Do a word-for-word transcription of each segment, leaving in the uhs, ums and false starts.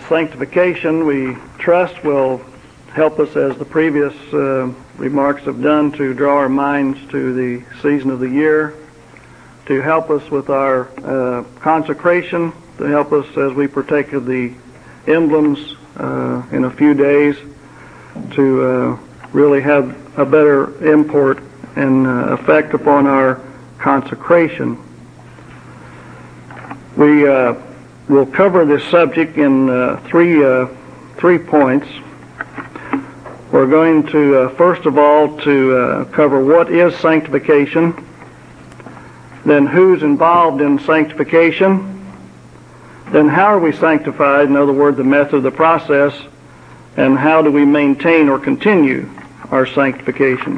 sanctification, we trust, will help us, as the previous uh, remarks have done, to draw our minds to the season of the year, to help us with our uh, consecration, to help us as we partake of the emblems uh, in a few days, to uh, really have a better import and uh, effect upon our consecration. We uh, will cover this subject in uh, three uh, three points. We're going to, uh, first of all, to uh, cover what is sanctification, then who's involved in sanctification, then how are we sanctified, in other words, the method of the process, and how do we maintain or continue our sanctification.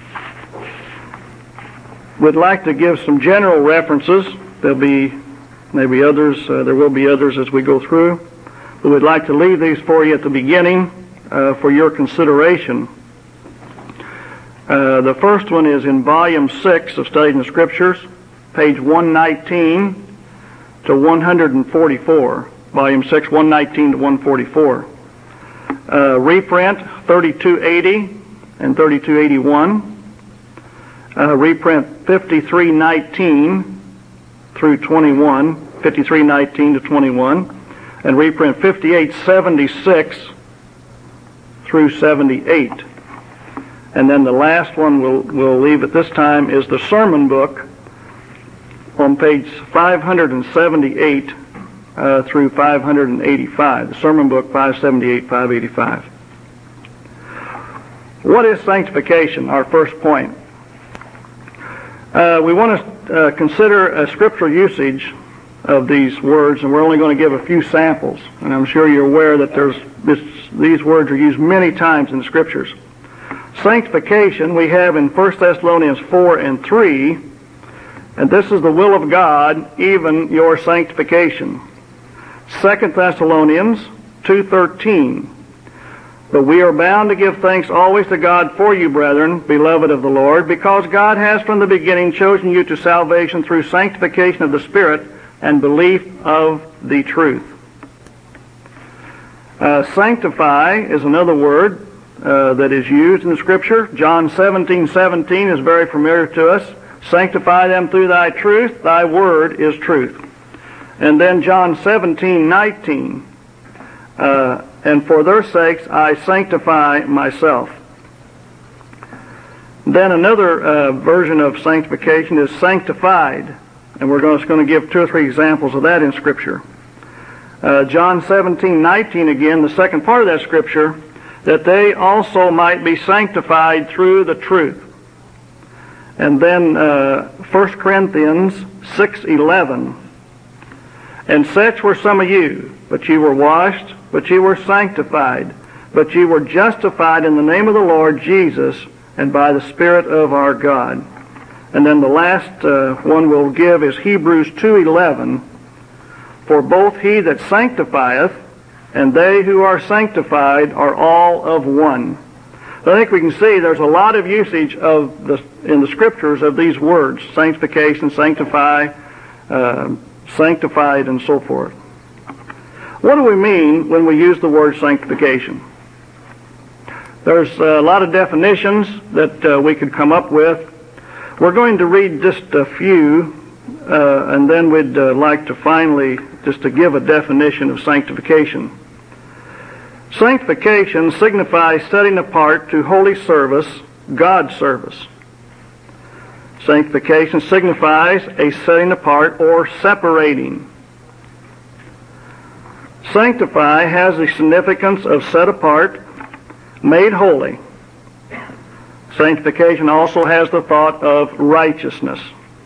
We'd like to give some general references. There'll be maybe others, uh, there will be others as we go through, but we'd like to leave these for you at the beginning uh, for your consideration. Uh, the first one is in volume six of Studying the Scriptures, page one nineteen to one forty-four. Volume six, one nineteen to one forty-four. Uh, reprint thirty-two eighty and thirty-two eighty-one. Uh, reprint fifty-three nineteen through twenty-one, fifty-three nineteen to twenty-one, and reprint fifty-eight seventy-six through seventy-eight. And then the last one we'll, we'll leave at this time is the sermon book on page five seventy-eight uh, through five eighty-five. The sermon book five seventy-eight, five eighty-five. What is sanctification? Our first point. Uh, we want to uh, consider a scriptural usage of these words, and we're only going to give a few samples. And I'm sure you're aware that there's this, these words are used many times in the Scriptures. Sanctification we have in First Thessalonians four and three, and this is the will of God, even your sanctification. Second Thessalonians two thirteen. But we are bound to give thanks always to God for you, brethren, beloved of the Lord, because God has from the beginning chosen you to salvation through sanctification of the Spirit and belief of the truth. Uh, sanctify is another word uh, that is used in the Scripture. John seventeen seventeen is very familiar to us. Sanctify them through thy truth, thy word is truth. And then John seventeen nineteen. Uh, and for their sakes I sanctify myself. Then another uh, version of sanctification is sanctified, and we're just going to give two or three examples of that in Scripture. Uh, John seventeen nineteen again, the second part of that Scripture, that they also might be sanctified through the truth. And then uh, First Corinthians six eleven, and such were some of you, but ye were washed, but ye were sanctified, but ye were justified in the name of the Lord Jesus and by the Spirit of our God. And then the last uh, one we'll give is Hebrews two eleven. For both he that sanctifieth and they who are sanctified are all of one. So I think we can see there's a lot of usage of the in the Scriptures of these words: sanctification, sanctify, uh, sanctified, and so forth. What do we mean when we use the word sanctification? There's a lot of definitions that uh, we could come up with. We're going to read just a few, uh, and then we'd uh, like to finally just to give a definition of sanctification. Sanctification signifies setting apart to holy service, God's service. Sanctification signifies a setting apart or separating. Sanctify has the significance of set apart, made holy. Sanctification also has the thought of righteousness.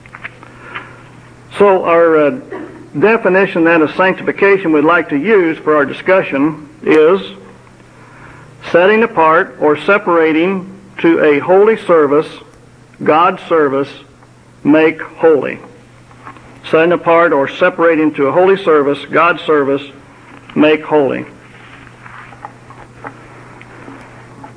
So our uh, definition then of sanctification we'd like to use for our discussion is setting apart or separating to a holy service, God's service, make holy. Setting apart or separating to a holy service, God's service, make holy.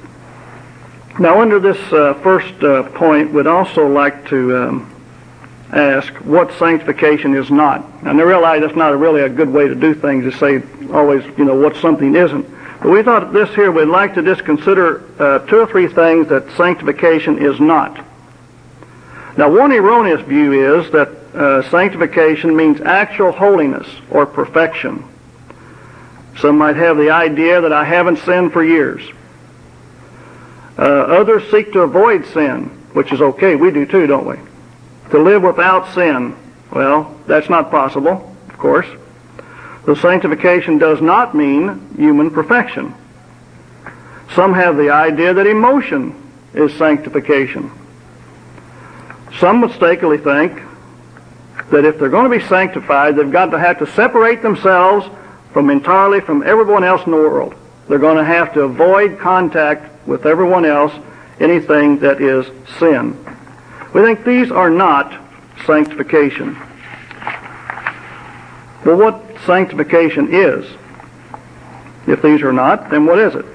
Now, under this uh, first uh, point, we'd also like to um, ask what sanctification is not. And I realize that's not a really a good way to do things, to say always, you know, what something isn't. But we thought this here, we'd like to just consider uh, two or three things that sanctification is not. Now, one erroneous view is that uh, sanctification means actual holiness or perfection. Some might have the idea that I haven't sinned for years. Uh, others seek to avoid sin, which is okay. We do too, don't we? To live without sin, well, that's not possible, of course. So sanctification does not mean human perfection. Some have the idea that emotion is sanctification. Some mistakenly think that if they're going to be sanctified, they've got to have to separate themselves from entirely from everyone else in the world. They're going to have to avoid contact with everyone else, anything that is sin. We think these are not sanctification. Well, what sanctification is? If these are not, then what is it?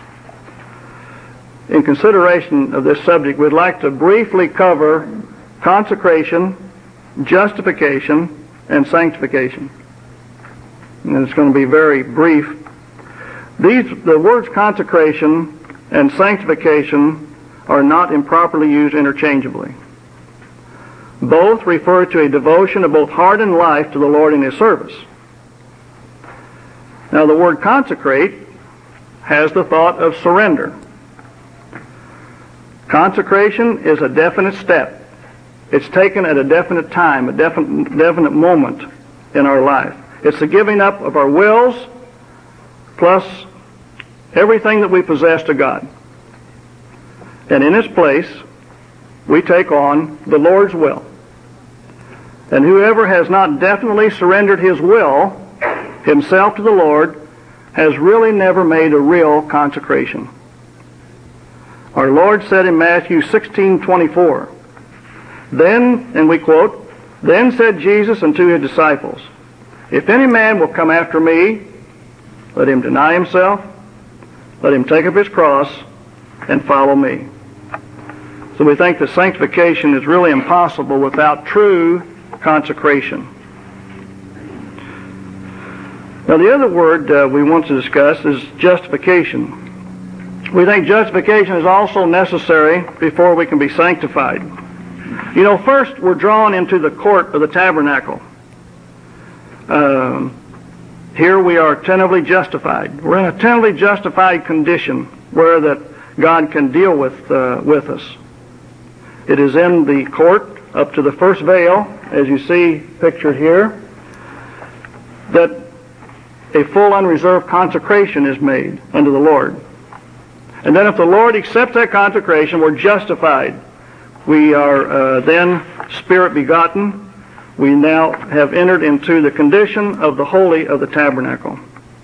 In consideration of this subject, we'd like to briefly cover consecration, justification, and sanctification. And it's going to be very brief. These, the words consecration and sanctification are not improperly used interchangeably. Both refer to a devotion of both heart and life to the Lord in His service. Now, the word consecrate has the thought of surrender. Consecration is a definite step. It's taken at a definite time, a definite, definite moment in our life. It's the giving up of our wills plus everything that we possess to God. And in its place, we take on the Lord's will. And whoever has not definitely surrendered his will, himself to the Lord, has really never made a real consecration. Our Lord said in Matthew sixteen twenty-four, Then, and we quote, Then said Jesus unto his disciples, If any man will come after me, let him deny himself, let him take up his cross, and follow me. So we think that sanctification is really impossible without true consecration. Now, the other word uh, we want to discuss is justification. We think justification is also necessary before we can be sanctified. You know, first we're drawn into the court of the tabernacle. Um, here we are tentatively justified. We're in a tentatively justified condition where that God can deal with uh, with us. It is in the court up to the first veil, as you see pictured here, that a full unreserved consecration is made unto the Lord. And then if the Lord accepts that consecration, we're justified. We are uh, then spirit begotten. We now have entered into the condition of the holy of the tabernacle.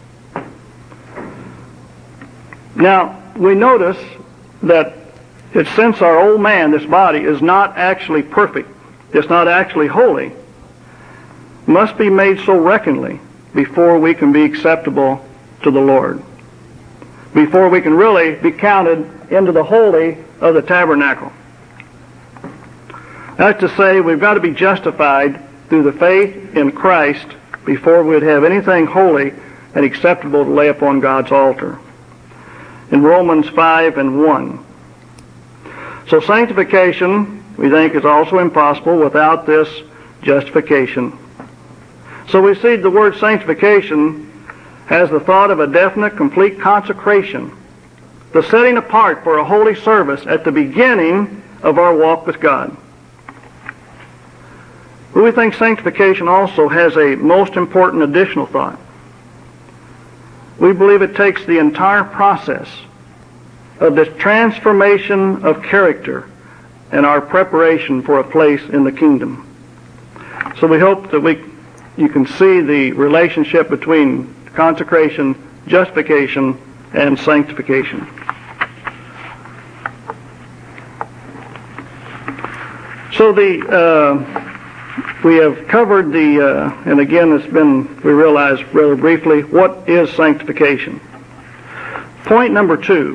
Now, we notice that it's since our old man, this body, is not actually perfect, it's not actually holy, must be made so reckonly before we can be acceptable to the Lord, before we can really be counted into the holy of the tabernacle. That's to say, we've got to be justified through the faith in Christ before we'd have anything holy and acceptable to lay upon God's altar. In Romans five and one. So sanctification, we think, is also impossible without this justification. So we see the word sanctification has the thought of a definite, complete consecration, the setting apart for a holy service at the beginning of our walk with God. But we think sanctification also has a most important additional thought. We believe it takes the entire process of this transformation of character and our preparation for a place in the kingdom. So we hope that we, you can see the relationship between consecration, justification, and sanctification. So the uh, we have covered the, uh, and again it's been, we realize rather briefly, what is sanctification? Point number two.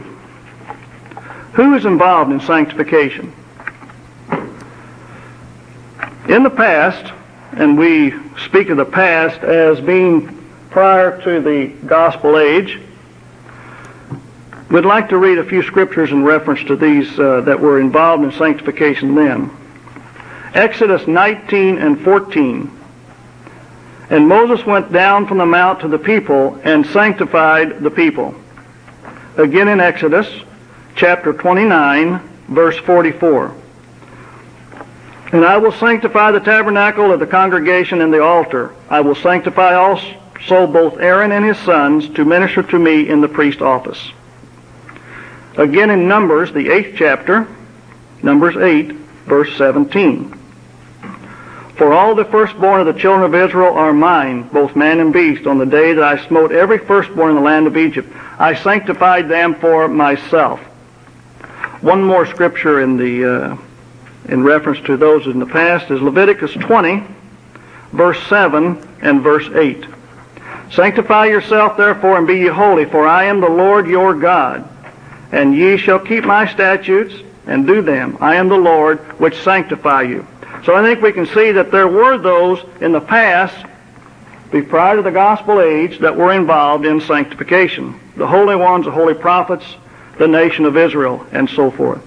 Who is involved in sanctification? In the past, and we speak of the past as being prior to the gospel age, we'd like to read a few scriptures in reference to these uh, that were involved in sanctification then. Exodus nineteen and fourteen. And Moses went down from the mount to the people and sanctified the people. Again in Exodus chapter twenty-nine, verse forty-four. And I will sanctify the tabernacle of the congregation and the altar. I will sanctify also both Aaron and his sons to minister to me in the priest office. Again in Numbers, the eighth chapter, Numbers eight, verse seventeen. For all the firstborn of the children of Israel are mine, both man and beast, on the day that I smote every firstborn in the land of Egypt. I sanctified them for myself. One more scripture in the uh, in reference to those in the past is Leviticus twenty, verse seven and verse eight. Sanctify yourself therefore and be ye holy, for I am the Lord your God. And ye shall keep my statutes and do them. I am the Lord which sanctify you. So I think we can see that there were those in the past, prior to the gospel age, that were involved in sanctification. The holy ones, the holy prophets, the nation of Israel, and so forth.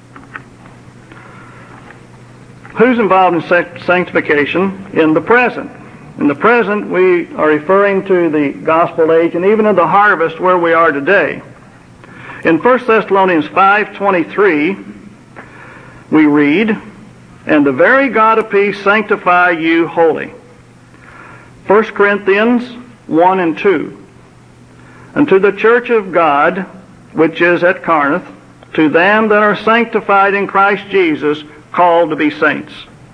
Who's involved in sanctification in the present? In the present, we are referring to the gospel age and even in the harvest where we are today. In First Thessalonians five twenty-three, we read, and the very God of peace sanctify you wholly. First Corinthians one and two. Unto the church of God, which is at Corinth, to them that are sanctified in Christ Jesus, called to be saints.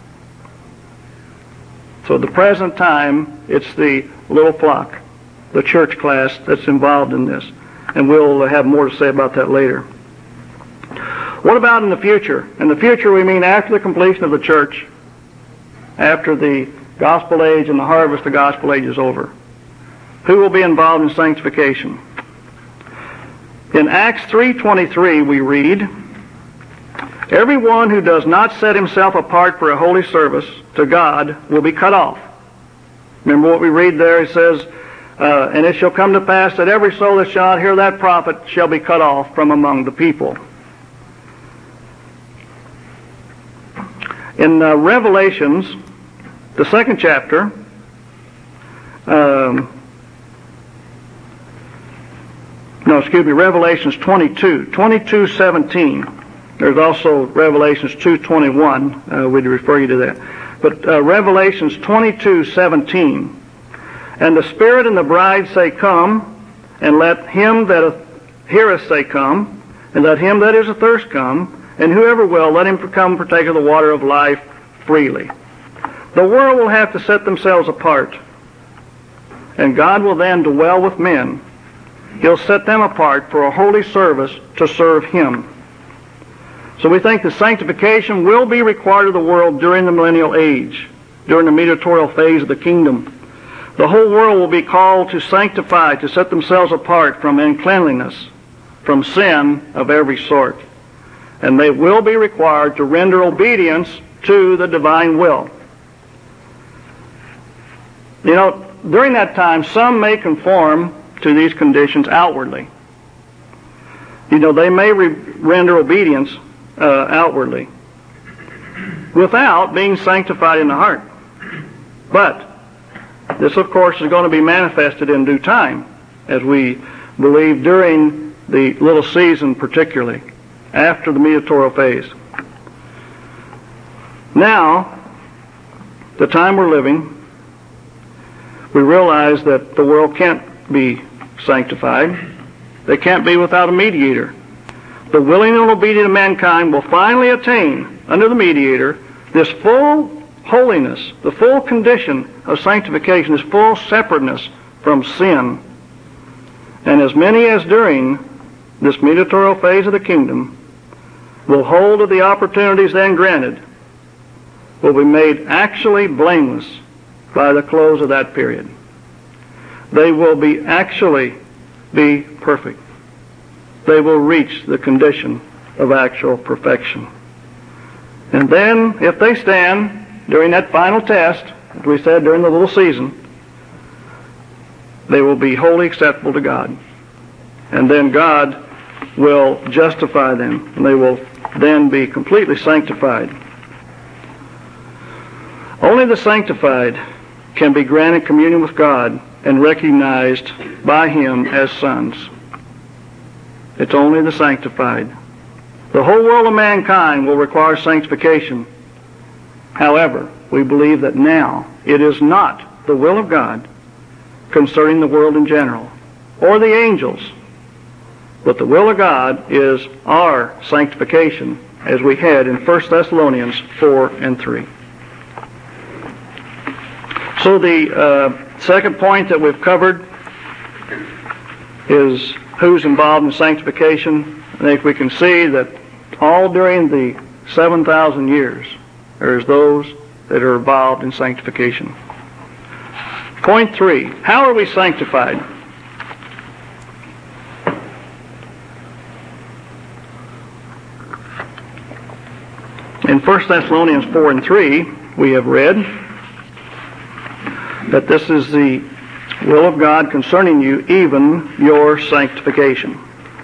So at the present time, it's the little flock, the church class that's involved in this. And we'll have more to say about that later. What about in the future? In the future, we mean after the completion of the church, after the gospel age and the harvest of the gospel age is over. Who will be involved in sanctification? In Acts three twenty-three, we read, everyone who does not set himself apart for a holy service to God will be cut off. Remember what we read there? It says, uh, and it shall come to pass that every soul that shall not hear that prophet shall be cut off from among the people. In uh, Revelations, the second chapter, um, no, excuse me, Revelations twenty-two, twenty-two seventeen. There's also Revelations two twenty-one. Uh, we'd refer you to that. But uh, Revelations twenty-two seventeen. And the Spirit and the bride say, come, and let him that heareth say, come, and let him that is athirst come, and whoever will, let him come partake of the water of life freely. The world will have to set themselves apart, and God will then dwell with men. He'll set them apart for a holy service to serve Him. So we think the sanctification will be required of the world during the millennial age, during the mediatorial phase of the kingdom. The whole world will be called to sanctify, to set themselves apart from uncleanliness, from sin of every sort. And they will be required to render obedience to the divine will. You know, during that time, some may conform to these conditions outwardly. You know, they may re- render obedience uh, outwardly without being sanctified in the heart. But this, of course, is going to be manifested in due time, as we believe during the little season particularly, after the mediatorial phase. Now, the time we're living, we realize that the world can't be sanctified. They can't be without a mediator. The willing and obedient of mankind will finally attain, under the mediator, this full holiness, the full condition of sanctification, this full separateness from sin. And as many as during this mediatorial phase of the kingdom will hold of the opportunities then granted will be made actually blameless by the close of that period. They will be actually be perfect. They will reach the condition of actual perfection. And then, if they stand, during that final test, as we said during the little season, they will be wholly acceptable to God. And then God will justify them, and they will then be completely sanctified. Only the sanctified can be granted communion with God and recognized by Him as sons. It's only the sanctified. The whole world of mankind will require sanctification. However, we believe that now it is not the will of God concerning the world in general, or the angels, but the will of God is our sanctification, as we had in First Thessalonians four and three. So the uh, second point that we've covered is who's involved in sanctification. I think we can see that all during the seven thousand years, there's those that are involved in sanctification. Point three, how are we sanctified? In First Thessalonians four and three, we have read that this is the will of God concerning you, even your sanctification.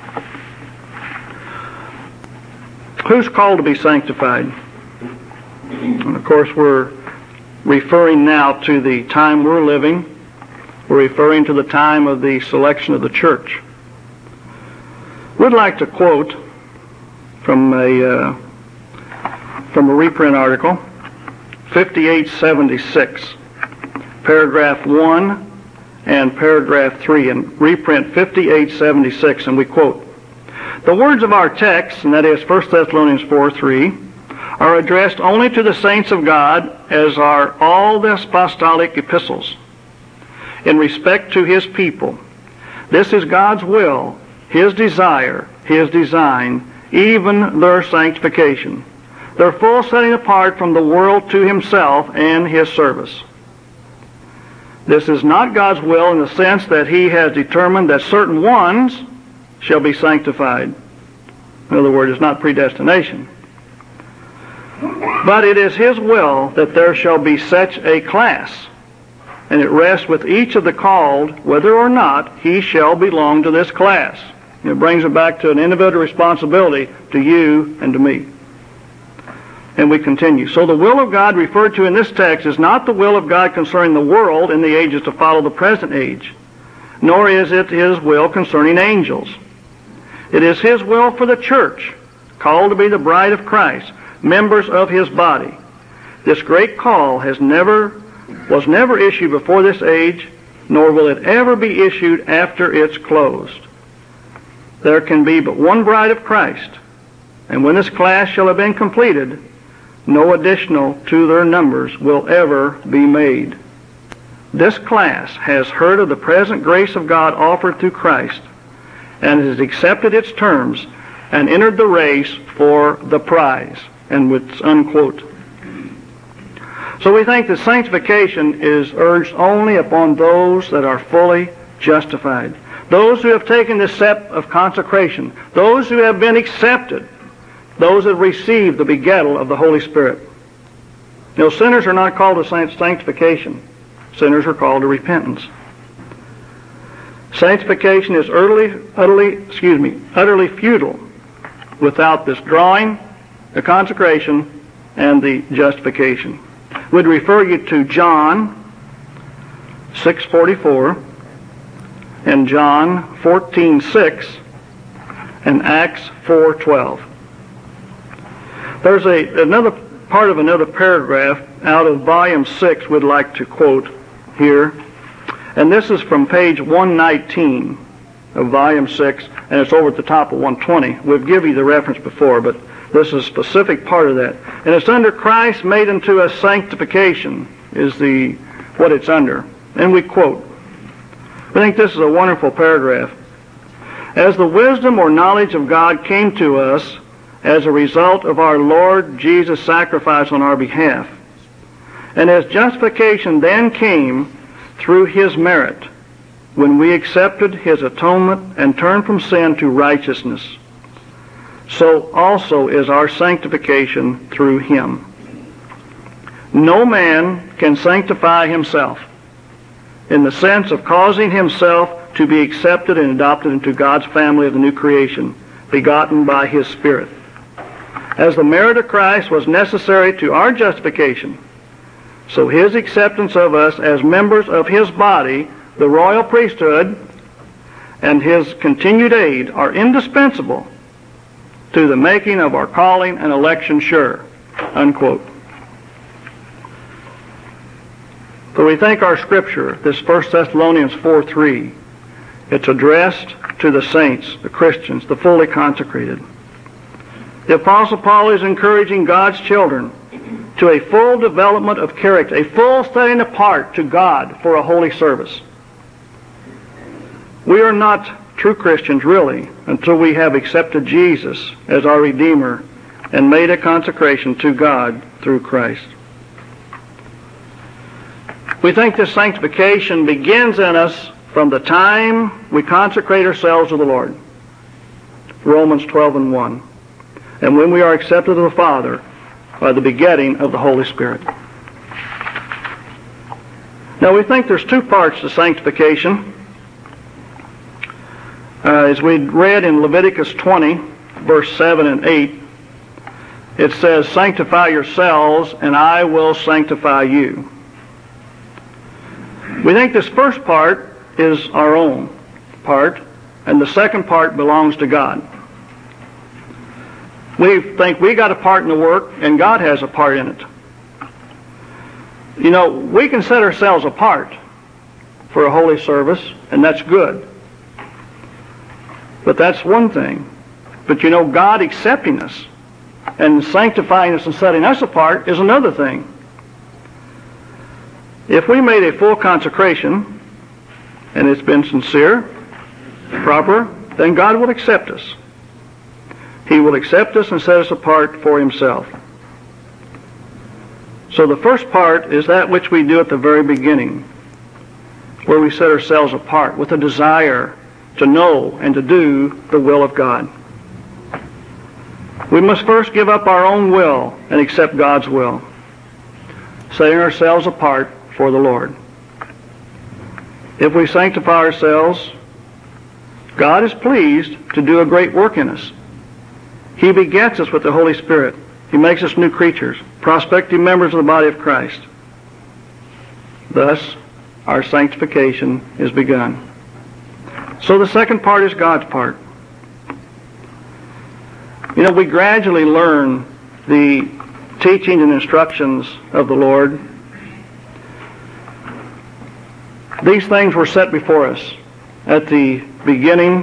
Who's called to be sanctified? And of course, we're referring now to the time we're living. We're referring to the time of the selection of the church. We'd like to quote from a uh, from a reprint article, fifty-eight seventy-six, paragraph one and paragraph three, and reprint fifty-eight seventy-six, and we quote, "The words of our text," and that is First Thessalonians four three, "are addressed only to the saints of God, as are all the apostolic epistles. In respect to His people, this is God's will, His desire, His design, even their sanctification, their full setting apart from the world to Himself and His service. This is not God's will in the sense that He has determined that certain ones shall be sanctified." In other words, it's not predestination. "But it is His will that there shall be such a class, and it rests with each of the called whether or not he shall belong to this class." It brings it back to an individual responsibility to you and to me. And we continue. "So the will of God referred to in this text is not the will of God concerning the world in the ages to follow the present age, nor is it His will concerning angels. It is His will for the church, called to be the bride of Christ, members of His body. This great call has never, was never issued before this age, nor will it ever be issued after it's closed. There can be but one bride of Christ, and when this class shall have been completed, no additional to their numbers will ever be made. This class has heard of the present grace of God offered through Christ, and has accepted its terms, and entered the race for the prize." And it's unquote. So we think that sanctification is urged only upon those that are fully justified, those who have taken the step of consecration, those who have been accepted, those that have received the begettal of the Holy Spirit. You know, sinners are not called to sanctification. Sinners are called to repentance. Sanctification is utterly, utterly, excuse me, utterly futile without this drawing, the consecration, and the justification. We'd refer you to John six forty-four and John fourteen six and Acts four twelve. There's a another part of another paragraph out of volume six we'd like to quote here, and this is from page one nineteen of volume six, and it's over at the top of one twenty. We've given you the reference before, but this is a specific part of that. And it's under Christ made unto us sanctification is the what it's under. And we quote. I think this is a wonderful paragraph. "As the wisdom or knowledge of God came to us as a result of our Lord Jesus' sacrifice on our behalf, and as justification then came through His merit, when we accepted His atonement and turned from sin to righteousness, so also is our sanctification through Him. No man can sanctify himself in the sense of causing himself to be accepted and adopted into God's family of the new creation, begotten by His Spirit. As the merit of Christ was necessary to our justification, so His acceptance of us as members of His body, the royal priesthood, and His continued aid are indispensable to the making of our calling and election sure." Unquote. So we think our scripture, this First Thessalonians four three, it's addressed to the saints, the Christians, the fully consecrated. The Apostle Paul is encouraging God's children to a full development of character, a full setting apart to God for a holy service. We are not true Christians, really, until we have accepted Jesus as our Redeemer and made a consecration to God through Christ. We think this sanctification begins in us from the time we consecrate ourselves to the Lord. Romans twelve and one. And when we are accepted of the Father by the begetting of the Holy Spirit. Now we think there's two parts to sanctification. Uh, as we read in Leviticus twenty, verse seven and eight, it says, "Sanctify yourselves, and I will sanctify you." We think this first part is our own part, and the second part belongs to God. We think we got a part in the work, and God has a part in it. You know, we can set ourselves apart for a holy service, and that's good. But that's one thing. But you know, God accepting us and sanctifying us and setting us apart is another thing. If we made a full consecration, and it's been sincere, proper, then God will accept us. He will accept us and set us apart for Himself. So the first part is that which we do at the very beginning, where we set ourselves apart with a desire to know and to do the will of God. We must first give up our own will and accept God's will, setting ourselves apart for the Lord. If we sanctify ourselves, God is pleased to do a great work in us. He begets us with the Holy Spirit. He makes us new creatures, prospective members of the body of Christ. Thus, our sanctification is begun. So the second part is God's part. You know, we gradually learn the teaching and instructions of the Lord. These things were set before us at the beginning.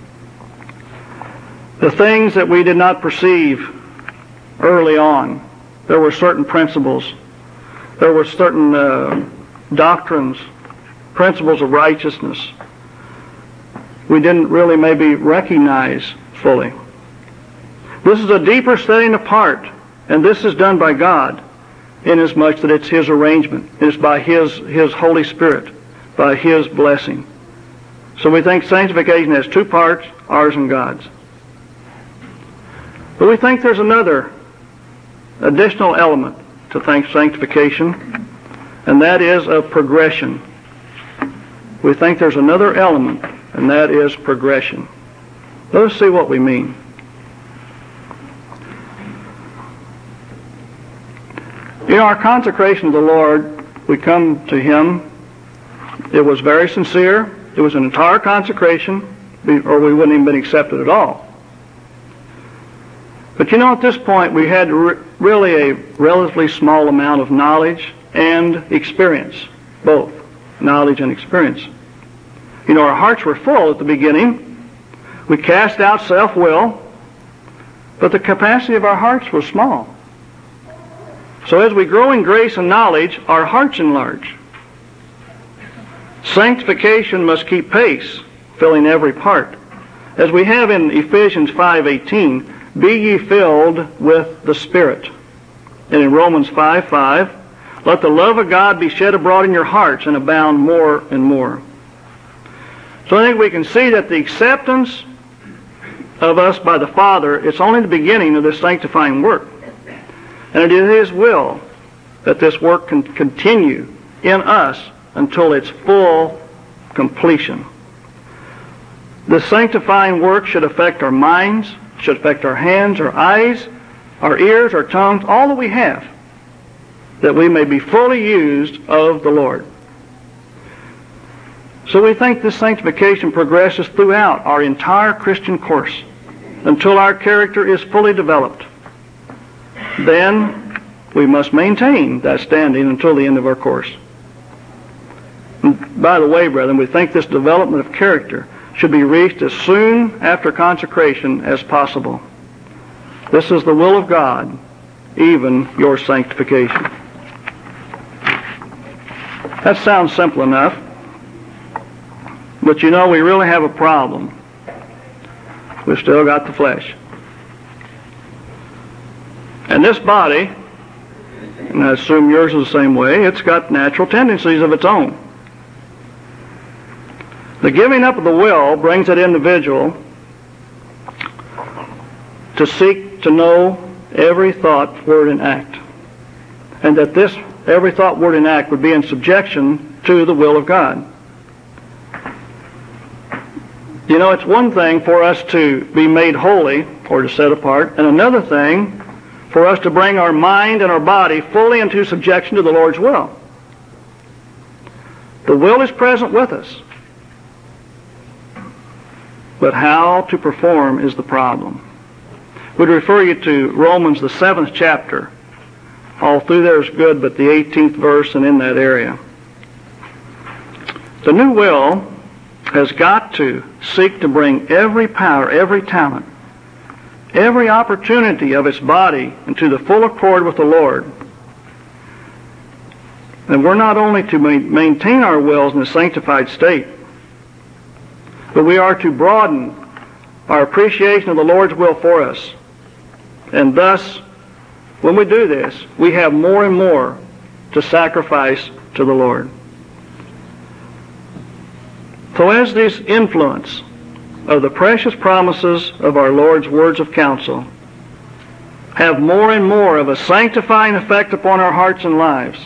The things that we did not perceive early on. There were certain principles. There were certain uh, doctrines, principles of righteousness. We didn't really maybe recognize fully. This is a deeper setting apart, and this is done by God, inasmuch that it's His arrangement. It's by His, His Holy Spirit, by His blessing. So we think sanctification has two parts, ours and God's. But we think there's another additional element to sanctification, and that is a progression. We think there's another element, and that is progression. Let us see what we mean. In our consecration to the Lord, we come to Him. It was very sincere. It was an entire consecration, or we wouldn't even been accepted at all. But you know, at this point, we had re- really a relatively small amount of knowledge and experience, both knowledge and experience. You know, our hearts were full at the beginning. We cast out self-will, but the capacity of our hearts was small. So as we grow in grace and knowledge, our hearts enlarge. Sanctification must keep pace, filling every part. As we have in Ephesians five eighteen, be ye filled with the Spirit. And in Romans five five, let the love of God be shed abroad in your hearts and abound more and more. So I think we can see that the acceptance of us by the Father, it's only the beginning of this sanctifying work. And it is His will that this work can continue in us until its full completion. The sanctifying work should affect our minds, should affect our hands, our eyes, our ears, our tongues, all that we have, that we may be fully used of the Lord. So we think this sanctification progresses throughout our entire Christian course until our character is fully developed. Then we must maintain that standing until the end of our course. And by the way, brethren, we think this development of character should be reached as soon after consecration as possible. This is the will of God, even your sanctification. That sounds simple enough, but you know we really have a problem. We've still got the flesh. And this body, and I assume yours is the same way, it's got natural tendencies of its own. The giving up of the will brings that individual to seek to know every thought, word, and act. And that this, every thought, word, and act would be in subjection to the will of God. You know, it's one thing for us to be made holy, or to set apart, and another thing for us to bring our mind and our body fully into subjection to the Lord's will. The will is present with us, but how to perform is the problem. We'd refer you to Romans, the seventh chapter. All through there is good, but the eighteenth verse and in that area. The new will has got to seek to bring every power, every talent, every opportunity of its body into the full accord with the Lord. And we're not only to maintain our wills in a sanctified state, but we are to broaden our appreciation of the Lord's will for us. And thus, when we do this, we have more and more to sacrifice to the Lord. So as this influence of the precious promises of our Lord's words of counsel have more and more of a sanctifying effect upon our hearts and lives,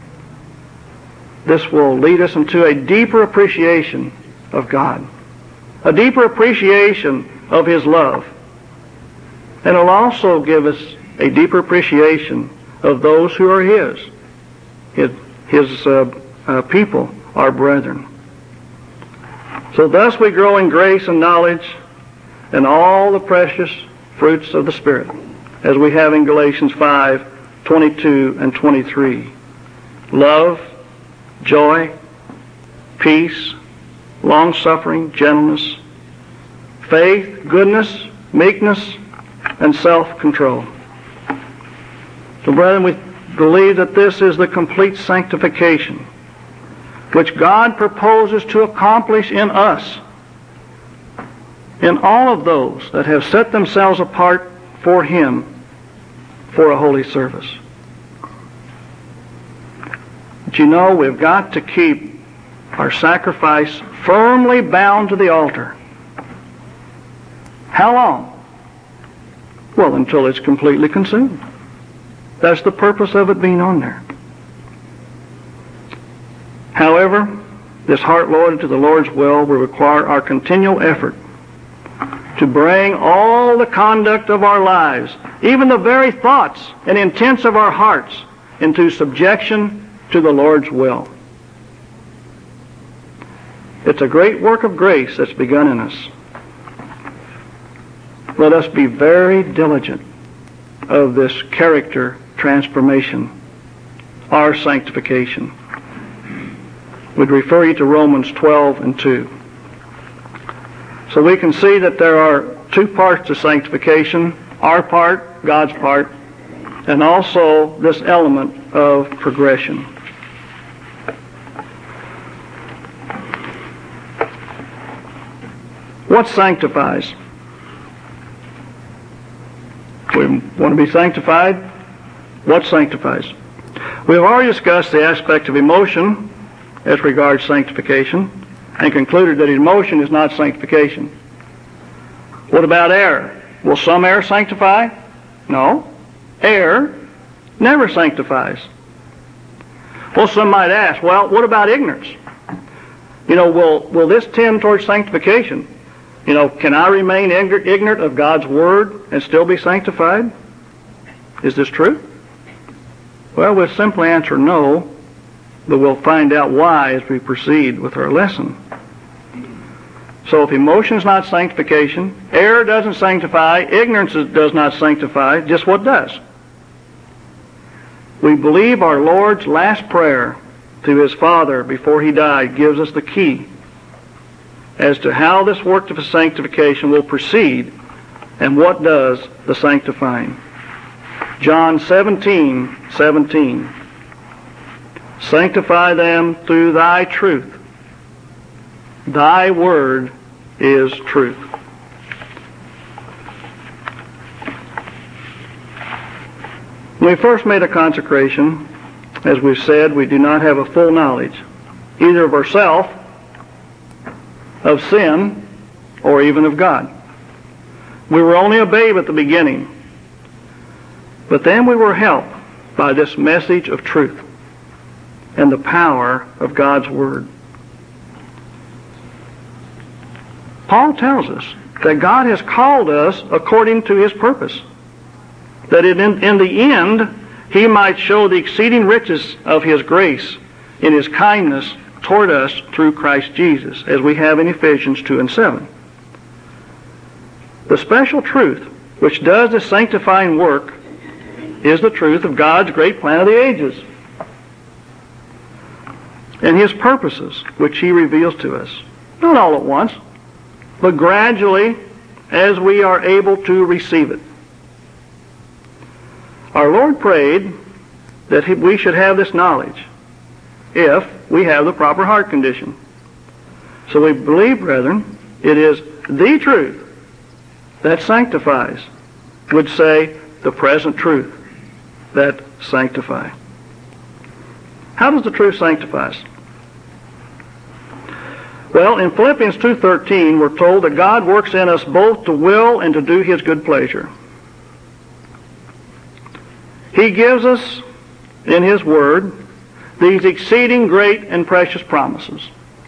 this will lead us into a deeper appreciation of God, a deeper appreciation of His love, and it will also give us a deeper appreciation of those who are His, His, his uh, uh, people, our brethren. So thus we grow in grace and knowledge and all the precious fruits of the Spirit, as we have in Galatians five, twenty-two and twenty-three. Love, joy, peace, long-suffering, gentleness, faith, goodness, meekness, and self-control. So, brethren, we believe that this is the complete sanctification which God proposes to accomplish in us, in all of those that have set themselves apart for Him for a holy service. But you know, we've got to keep our sacrifice firmly bound to the altar. How long? Well, until it's completely consumed. That's the purpose of it being on there. However, this heart loyalty to the Lord's will will require our continual effort to bring all the conduct of our lives, even the very thoughts and intents of our hearts, into subjection to the Lord's will. It's a great work of grace that's begun in us. Let us be very diligent of this character transformation, our sanctification. We'd refer you to Romans twelve and two. So we can see that there are two parts to sanctification, our part, God's part, and also this element of progression. What sanctifies? We want to be sanctified. What sanctifies? We have already discussed the aspect of emotion as regards sanctification and concluded that emotion is not sanctification. What about error? Will some error sanctify? No. Error never sanctifies. Well, some might ask, well, what about ignorance? You know, will, will this tend towards sanctification? You know, can I remain ignorant of God's Word and still be sanctified? Is this true? Well, we'll simply answer no, but we'll find out why as we proceed with our lesson. So if emotion is not sanctification, error doesn't sanctify, ignorance does not sanctify, just what does? We believe our Lord's last prayer to His Father before He died gives us the key as to how this work of sanctification will proceed and what does the sanctifying. John seventeen seventeen. Sanctify them through thy truth. Thy word is truth. When we first made a consecration, as we've said, we do not have a full knowledge, either of ourselves, of sin, or even of God. We were only a babe at the beginning. But then we were helped by this message of truth and the power of God's Word. Paul tells us that God has called us according to His purpose, that in, in the end He might show the exceeding riches of His grace in His kindness toward us through Christ Jesus, as we have in Ephesians two and seven. The special truth which does this sanctifying work is the truth of God's great plan of the ages and His purposes, which He reveals to us. Not all at once, but gradually as we are able to receive it. Our Lord prayed that we should have this knowledge if we have the proper heart condition. So we believe, brethren, it is the truth that sanctifies, would say the present truth that sanctifies. How does the truth sanctify us? Well, in Philippians two thirteen, we're told that God works in us both to will and to do His good pleasure. He gives us, in His Word, these exceeding great and precious promises.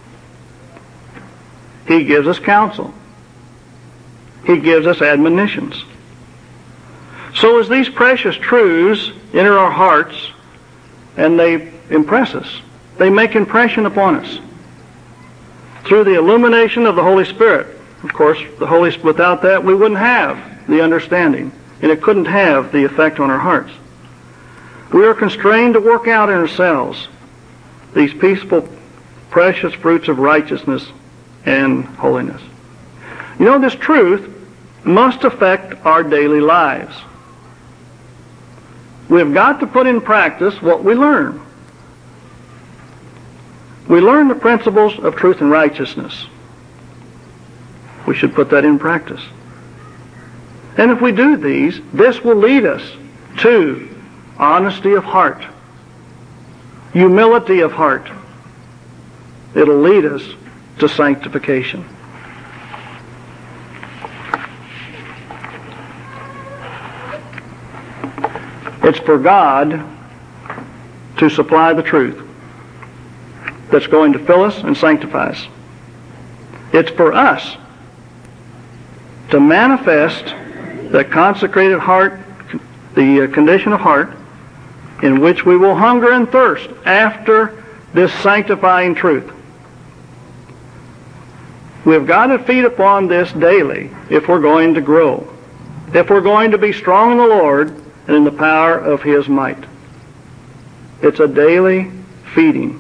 He gives us counsel. He gives us admonitions. So as these precious truths enter our hearts and they impress us, they make impression upon us through the illumination of the Holy Spirit. Of course, the Holy without that we wouldn't have the understanding, and it couldn't have the effect on our hearts. We are constrained to work out in ourselves these peaceful, precious fruits of righteousness and holiness. You know, this truth must affect our daily lives. We've got to put in practice what we learn. We learn the principles of truth and righteousness. We should put that in practice. And if we do these, this will lead us to honesty of heart, humility of heart. It'll lead us to sanctification. It's for God to supply the truth that's going to fill us and sanctify us. It's for us to manifest that consecrated heart, the condition of heart, in which we will hunger and thirst after this sanctifying truth. We've got to feed upon this daily if we're going to grow, if we're going to be strong in the Lord and in the power of His might. It's a daily feeding.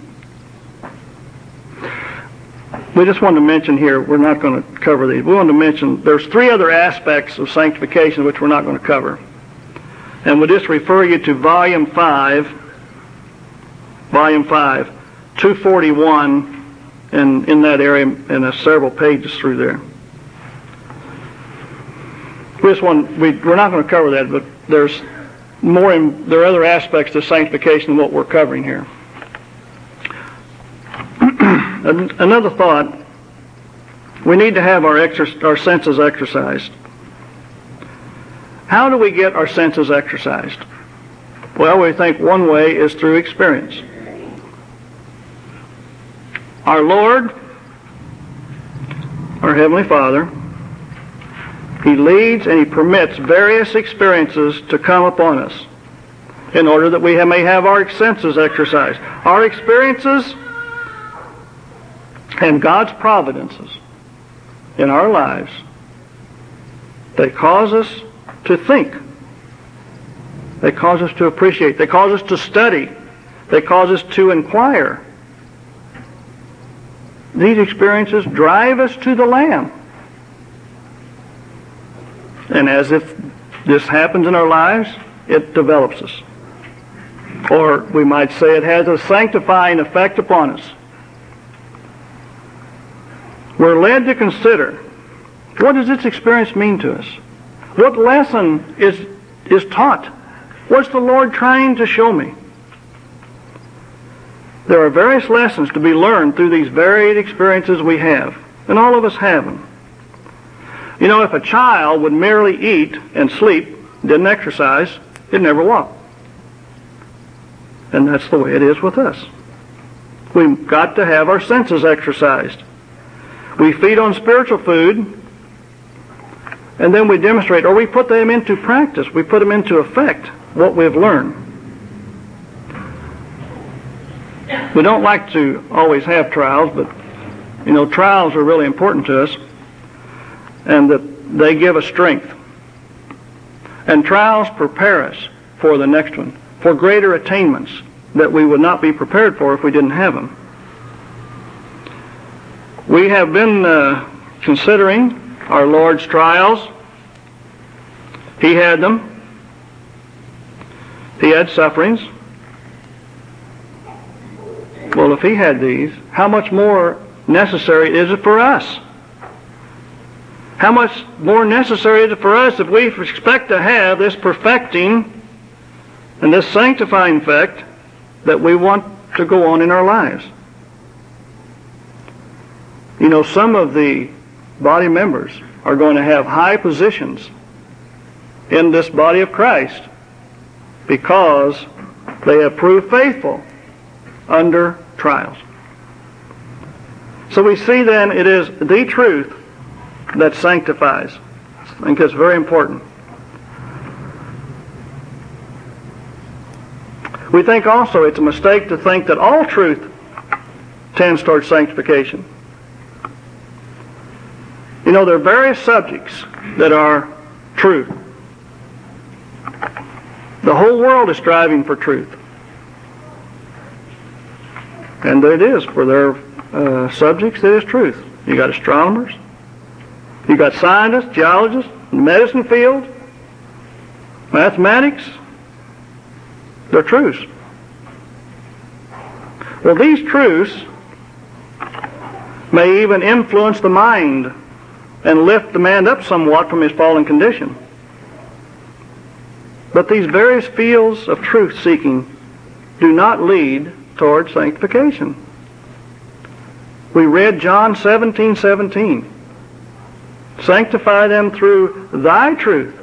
We just wanted to mention here, we're not going to cover these. We wanted to mention there's three other aspects of sanctification which we're not going to cover. And we'll just refer you to volume five, volume five, two forty-one, and in that area, and there's several pages through there. We just want, we, we're not going to cover that, but there's more, in, there are other aspects to sanctification than what we're covering here. Another thought, we need to have our, exer- our senses exercised. How do we get our senses exercised? Well, we think one way is through experience. Our Lord, our Heavenly Father, He leads and He permits various experiences to come upon us in order that we may have our senses exercised. Our experiences and God's providences in our lives, they cause us to think. They cause us to appreciate. They cause us to study. They cause us to inquire. These experiences drive us to the Lamb. And as if this happens in our lives, it develops us. Or we might say it has a sanctifying effect upon us. We're led to consider, what does this experience mean to us? What lesson is, is taught? What's the Lord trying to show me? There are various lessons to be learned through these varied experiences we have, and all of us have them. You know, if a child would merely eat and sleep, didn't exercise, he'd never walk. And that's the way it is with us. We've got to have our senses exercised. We feed on spiritual food, and then we demonstrate, or we put them into practice. We put them into effect, what we've learned. We don't like to always have trials, but, you know, trials are really important to us, and that they give us strength. And trials prepare us for the next one, for greater attainments that we would not be prepared for if we didn't have them. We have been uh, considering our Lord's trials. He had them. He had sufferings. Well, if He had these, how much more necessary is it for us? How much more necessary is it for us if we expect to have this perfecting and this sanctifying effect that we want to go on in our lives? You know, some of the body members are going to have high positions in this body of Christ because they have proved faithful under trials. So we see then it is the truth that sanctifies. I think that's very important. We think also it's a mistake to think that all truth tends towards sanctification. You know, there are various subjects that are truth. The whole world is striving for truth. And it is for their uh, subjects, it is truth. You got astronomers, you got scientists, geologists, medicine field, mathematics. They're truths. Well, these truths may even influence the mind and lift the man up somewhat from his fallen condition. But these various fields of truth-seeking do not lead toward sanctification. We read John seventeen seventeen. Sanctify them through thy truth.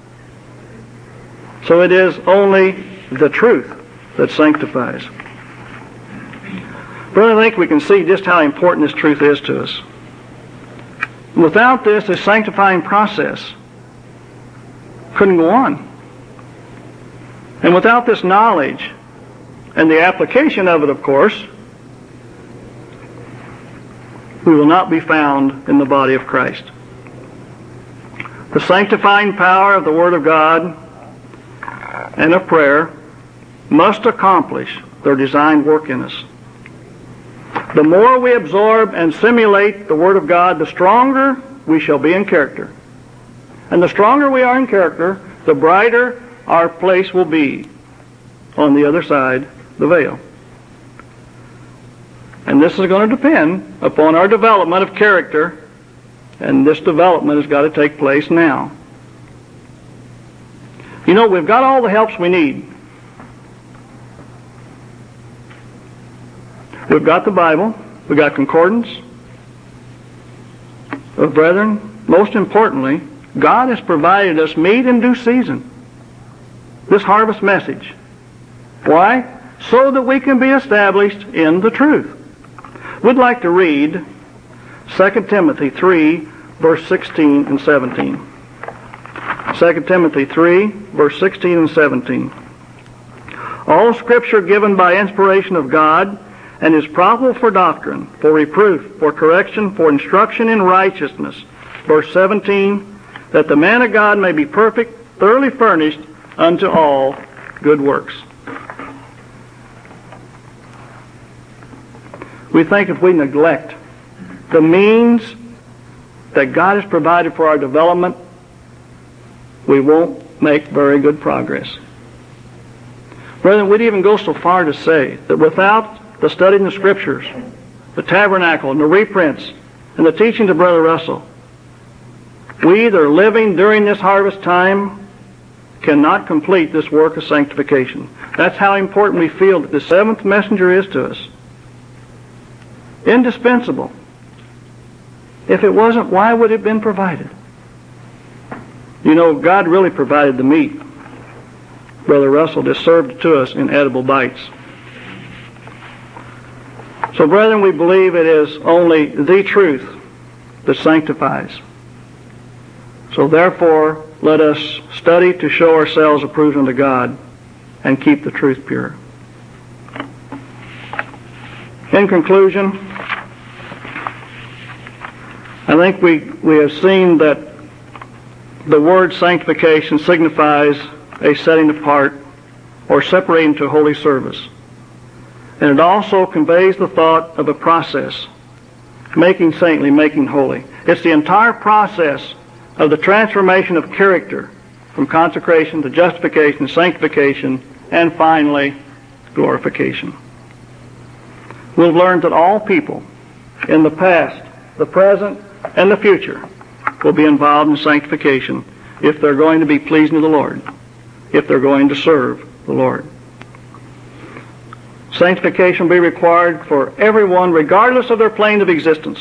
So it is only the truth that sanctifies. But I think we can see just how important this truth is to us. Without this, this sanctifying process couldn't go on. And without this knowledge and the application of it, of course, we will not be found in the body of Christ. The sanctifying power of the Word of God and of prayer must accomplish their designed work in us. The more we absorb and simulate the Word of God, the stronger we shall be in character. And the stronger we are in character, the brighter our place will be on the other side, the veil. And this is going to depend upon our development of character, and this development has got to take place now. You know, we've got all the helps we need. We've got the Bible. We've got concordance. But brethren, most importantly, God has provided us meat in due season. This harvest message. Why? So that we can be established in the truth. We'd like to read Second Timothy three, verse sixteen and seventeen. Second Timothy three, verse sixteen and seventeen. All Scripture given by inspiration of God and is profitable for doctrine, for reproof, for correction, for instruction in righteousness. Verse seventeen, that the man of God may be perfect, thoroughly furnished unto all good works. We think if we neglect the means that God has provided for our development, we won't make very good progress. Brethren, we'd even go so far to say that without the study in the Scriptures, the tabernacle and the reprints and the teachings of Brother Russell, we that are living during this harvest time cannot complete this work of sanctification. That's how important we feel that the seventh messenger is to us. Indispensable. If it wasn't, why would it have been provided? You know, God really provided the meat. Brother Russell just served it to us in edible bites. So, brethren, we believe it is only the truth that sanctifies. So, therefore, let us study to show ourselves approved unto God and keep the truth pure. In conclusion, I think we, we have seen that the word sanctification signifies a setting apart or separating to holy service. And it also conveys the thought of a process, making saintly, making holy. It's the entire process of the transformation of character from consecration to justification, sanctification, and finally, glorification. We've learned that all people in the past, the present, and the future will be involved in sanctification if they're going to be pleasing to the Lord, if they're going to serve the Lord. Sanctification will be required for everyone regardless of their plane of existence.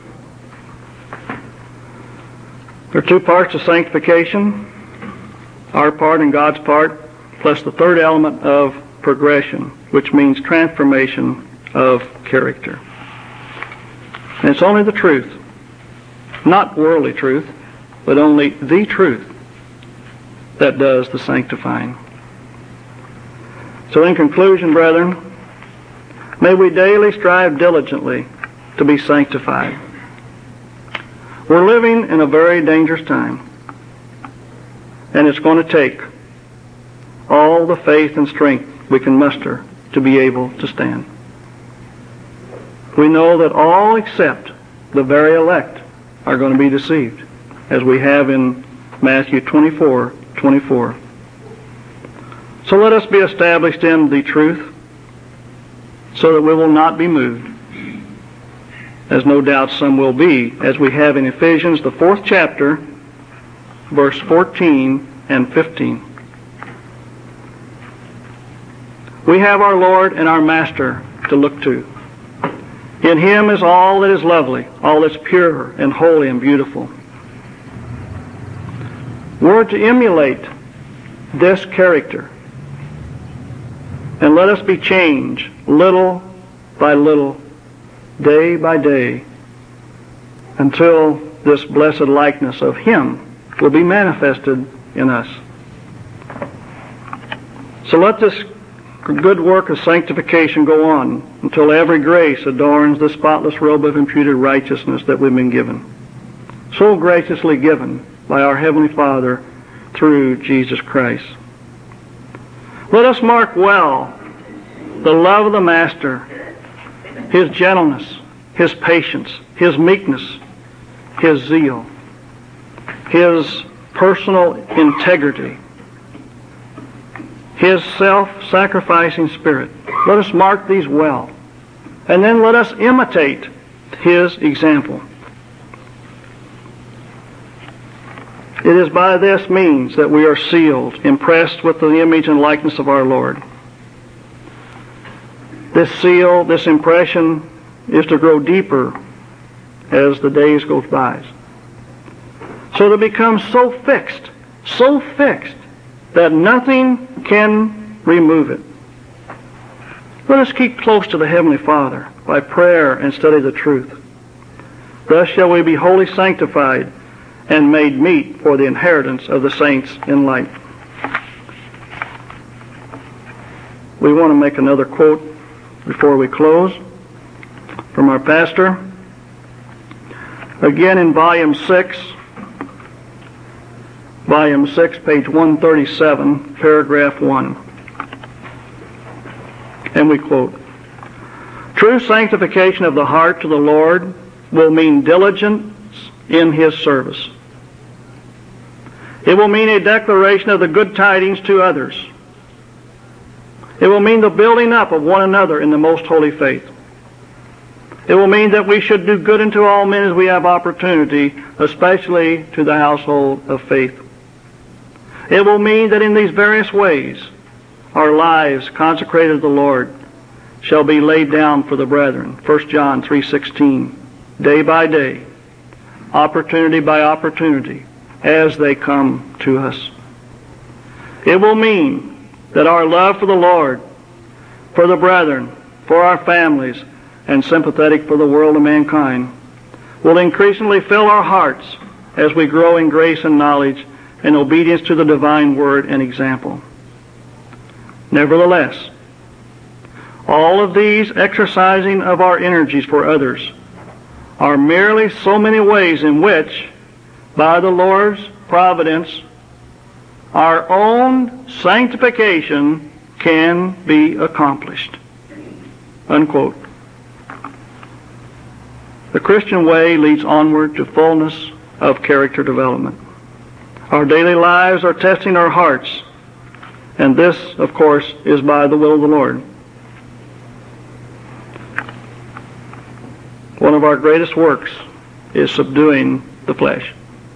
There are two parts to sanctification, our part and God's part, plus the third element of progression, which means transformation of character. And it's only the truth, not worldly truth, but only the truth that does the sanctifying. So in conclusion, brethren, may we daily strive diligently to be sanctified. We're living in a very dangerous time, and it's going to take all the faith and strength we can muster to be able to stand. We know that all except the very elect are going to be deceived, as we have in Matthew twenty-four twenty-four. So let us be established in the truth, so that we will not be moved, as no doubt some will be, as we have in Ephesians, the fourth chapter, verse fourteen and fifteen. We have our Lord and our Master to look to. In Him is all that is lovely, all that's pure and holy and beautiful. We're to emulate this character. And let us be changed little by little, day by day, until this blessed likeness of Him will be manifested in us. So let this good work of sanctification go on until every grace adorns the spotless robe of imputed righteousness that we've been given, so graciously given by our Heavenly Father through Jesus Christ. Let us mark well the love of the Master, His gentleness, His patience, His meekness, His zeal, His personal integrity, His self-sacrificing spirit. Let us mark these well. And then let us imitate His example. It is by this means that we are sealed, impressed with the image and likeness of our Lord. This seal, this impression, is to grow deeper as the days go by, so to become so fixed, so fixed, that nothing can remove it. Let us keep close to the Heavenly Father by prayer and study the truth. Thus shall we be wholly sanctified and made meet for the inheritance of the saints in light. We want to make another quote before we close from our pastor. Again in volume six, volume six, page one thirty-seven, paragraph one. And we quote, "True sanctification of the heart to the Lord will mean diligence in His service. It will mean a declaration of the good tidings to others. It will mean the building up of one another in the most holy faith. It will mean that we should do good unto all men as we have opportunity, especially to the household of faith. It will mean that in these various ways our lives consecrated to the Lord shall be laid down for the brethren." First John three sixteen. Day by day, opportunity by opportunity, as they come to us. It will mean that our love for the Lord, for the brethren, for our families, and sympathetic for the world and mankind, will increasingly fill our hearts as we grow in grace and knowledge and obedience to the divine word and example. Nevertheless, all of these exercising of our energies for others are merely so many ways in which, by the Lord's providence, our own sanctification can be accomplished. Unquote. The Christian way leads onward to fullness of character development. Our daily lives are testing our hearts, and this, of course, is by the will of the Lord. One of our greatest works is subduing the flesh.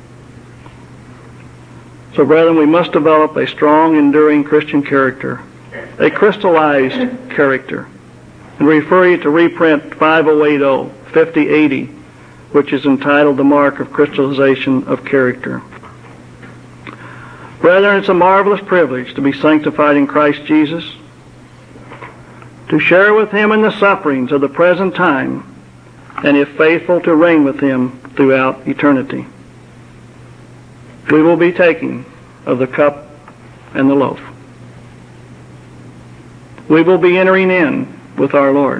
So, brethren, we must develop a strong, enduring Christian character, a crystallized character. And refer you to reprint five oh eight oh, fifty eighty, which is entitled The Mark of Crystallization of Character. Brethren, it's a marvelous privilege to be sanctified in Christ Jesus, to share with Him in the sufferings of the present time, and if faithful, to reign with Him throughout eternity. We will be taking of the cup and the loaf. We will be entering in with our Lord.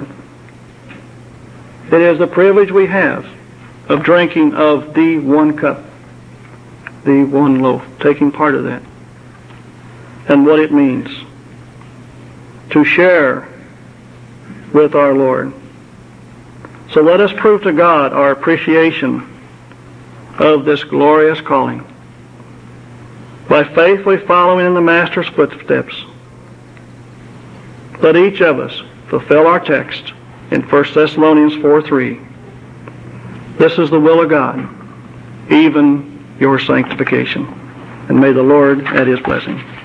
It is the privilege we have of drinking of the one cup, the one loaf, taking part of that, and what it means to share with our Lord. So let us prove to God our appreciation of this glorious calling by faithfully following in the Master's footsteps. Let each of us fulfill our text in First Thessalonians four three. This is the will of God, even your sanctification. And may the Lord add His blessing.